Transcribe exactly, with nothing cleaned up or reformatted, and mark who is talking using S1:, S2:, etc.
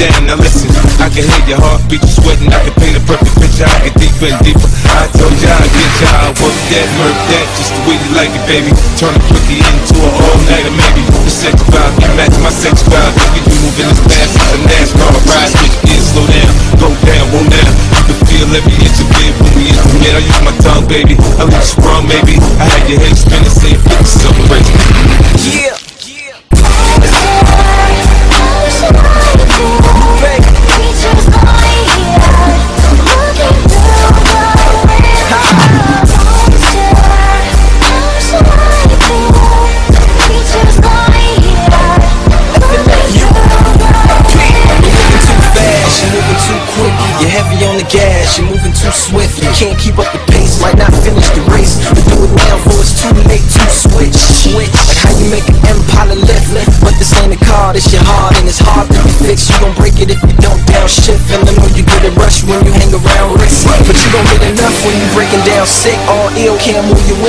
S1: down, now listen. I can hear your heartbeat, you sweating. I can paint a perfect picture, I get deeper and deeper. I told ya I'd get ya, I work that, murk that, just the way you like it, baby. Turn a quickie into an all-nighter, maybe. The sex vibe, you match my sex vibe. If you moving as fast as a NASCAR ride, switch gears, slow down, go down, won't down. You can feel every inch of it when we intimate. I use my tongue, baby, I leave you sprung, maybe. I had your head spinning, saying fifty something crazy. Yeah.
S2: Gas, you're moving too swift. You can't keep up the pace, might not finish the race. But do it now before it's too late to switch. Switch. Like how you make an Impala lift, but this ain't a car, this your heart, and it's hard to be fixed. You gon' break it if you don't downshift. And I know you get a rush when you hang around risks, but you don't get enough when you breaking down sick. All ill, can't move your